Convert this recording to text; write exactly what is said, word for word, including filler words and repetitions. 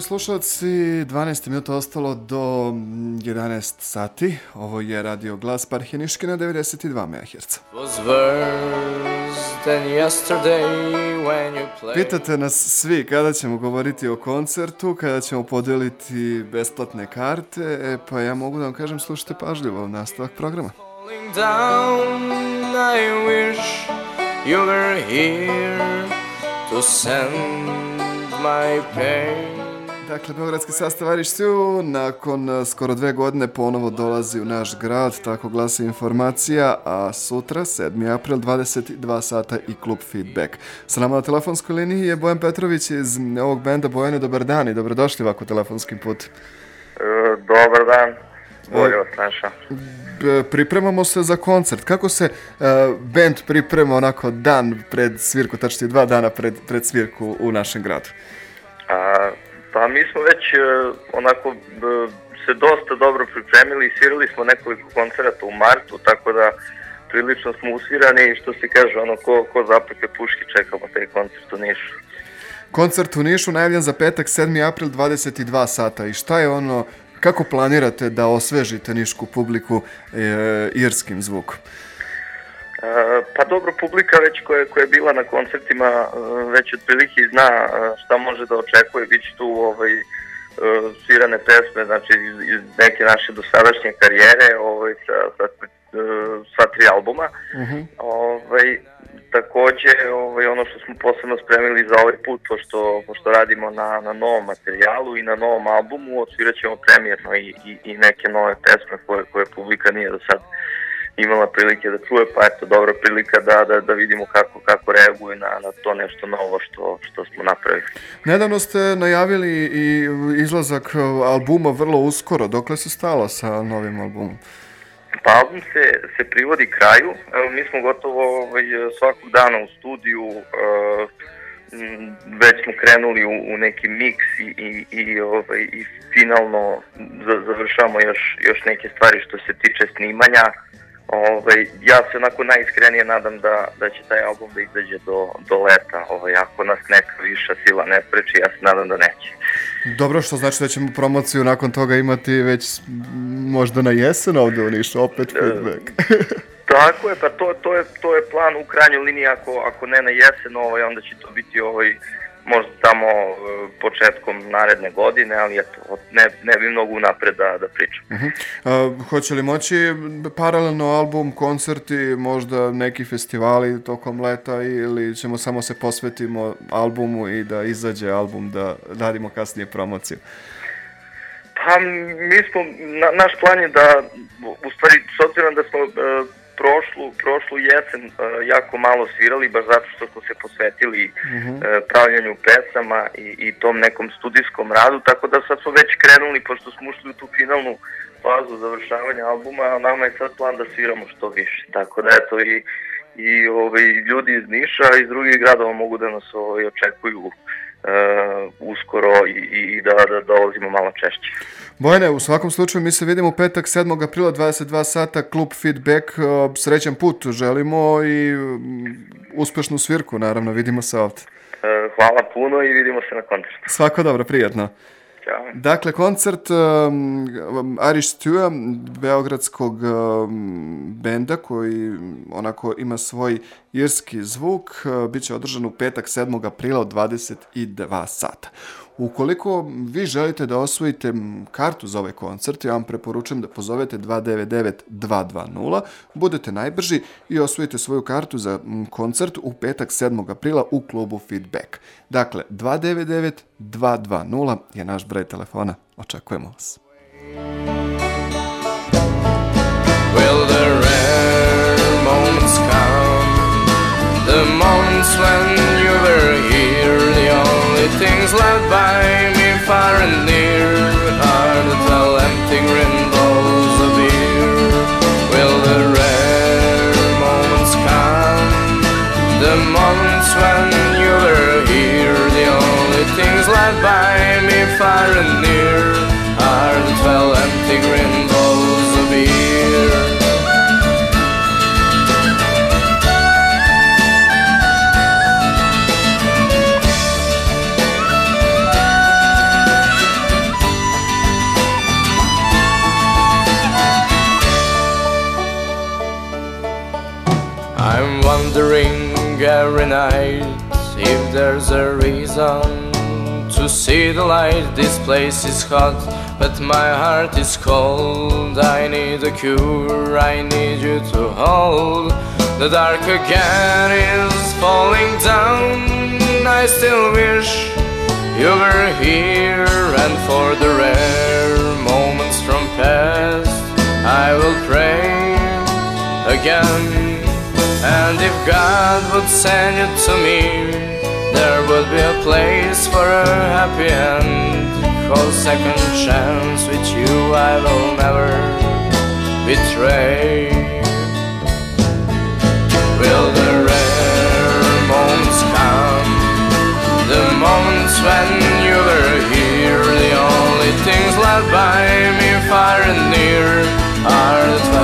slušalci, dvanaest minuta ostalo do jedanaest sati. Ovo je Radio Glas Parheniški na devedeset dva megaherca. Pitate nas svi kada ćemo govoriti o koncertu, kada ćemo podeliti besplatne karte, e, pa ja mogu da vam kažem, slušajte pažljivo nastavak programa. Dakle, beogradski sastav Arišću nakon skoro dve godine ponovo dolazi u naš grad, tako glasi informacija, a sutra, sedmi april, dvadeset dva sata i klub Feedback. Sa nama na telefonskoj liniji je Bojan Petrović iz ovog benda. Bojane, dobar dan i dobrodošli ovako telefonskim putem. E, dobar dan, bolje vas naša. Pripremamo se za koncert. Kako se uh, bend priprema onako dan pred svirku, tačnije dva dana pred, pred svirku u našem gradu? A, pa mi smo već uh, onako uh, se dosta dobro pripremili i svirali smo nekoliko koncerata u martu, tako da prilično smo usvirani i što se kaže, ono, ko, ko zapreke puški čekamo taj koncert u Nišu. Koncert u Nišu najavljen za petak, sedmi april, dvadeset dva sata. I šta je ono, kako planirate da osvežite nišku publiku e, irskim zvukom? E, pa dobro, publika već koja, koja je bila na koncertima e, već otprilike zna e, šta može da očekuje. Biće tu ovaj, e, svirane pesme, znači iz, iz neke naše dosadašnje karijere, ovaj, sa, sa, e, sva tri albuma. Uh-huh. Ovaj, takođe, ovaj, ono što smo posebno spremili za ovaj put, pošto, pošto radimo na, na novom materijalu i na novom albumu, odsvirat ćemo premijerno i, i, i neke nove pesme koje, koje publika nije do sad imala prilike da čuje, pa eto, dobra prilika da, da, da vidimo kako, kako reaguju na, na to nešto novo što, što smo napravili. Nedavno ste najavili i izlazak albuma vrlo uskoro. Dokle se stalo sa novim albumom? Pa album se, se privodi kraju. Evo, mi smo gotovo ovaj, svakog dana u studiju, uh, već smo krenuli u, u neki miks i, i, i, ovaj, i finalno završamo još, još neke stvari što se tiče snimanja. Ovaj, ja se onako najiskrenije nadam da, da će taj album da izađe do, do leta. Ovaj, ako nas neka viša sila ne spreči, ja se nadam da neće. Dobro, što znači da ćemo promociju nakon toga imati već možda na jesen ovde u Nišu, opet Feedback. Tako je, pa to, to, je, to je plan u krajnjoj liniji, ako, ako ne na jesen, ovaj, onda će to biti ovaj, možda tamo početkom naredne godine, ali eto, ne, ne bi mnogo unapred da, da pričam. Uh-huh. Uh, hoće li moći paralelno album, koncerti, možda neki festivali tokom leta ili ćemo samo se posvetimo albumu i da izađe album da radimo kasnije promociju? Pa mi smo, na, naš plan je da, u stvari, s obzirom da smo uh, Prošlu, prošlu jesen uh, jako malo svirali, baš zato što smo se posvetili uh-huh. uh, pravljanju pesama i, i tom nekom studijskom radu, tako da sad smo već krenuli, pošto smo ušli u tu finalnu fazu završavanja albuma, a nama je sad plan da sviramo što više, tako da eto i, i ovaj, ljudi iz Niša i iz drugih gradova mogu da nas ovaj, očekuju uh, uskoro i, i da, da dolazimo malo češće. Bojane, u svakom slučaju mi se vidimo u petak, sedmog aprila, dvadeset dva sata, klub Feedback. Srećan put želimo i uspešnu svirku, naravno, vidimo se ovdje. Hvala puno i vidimo se na koncertu. Svako dobro, prijatno. Ćao. Dakle, koncert um, Arišćua, beogradskog um, benda koji onako ima svoj irski zvuk, uh, bit će održan u petak, sedmog aprila od dvadeset dva sata. Ukoliko vi želite da osvojite kartu za ovaj koncert, ja vam preporučujem da pozovete dva devet devet dva dva nula, budete najbrži i osvojite svoju kartu za koncert u petak sedmog aprila u klubu Feedback. Dakle, dva devet devet dva dva nula je naš broj telefona. Očekujemo vas. Will the rare moments come, the moments when you were here, the only things left by me far and near are the twelve empty green bowls of beer. Will the rare moments come, the moments when you were here, the only things left by me far and near are the twelve empty green bowls of beer. every night. If there's a reason to see the light, this place is hot, but my heart is cold. I need a cure, I need you to hold. The dark again is falling down. I still wish you were here, and for the rare moments from past I will pray again. And if God would send you to me, there would be a place for a happy end. Cause second chance with you I will never betray. Will the rare moments come, the moments when you were here? The only things left by me far and near are the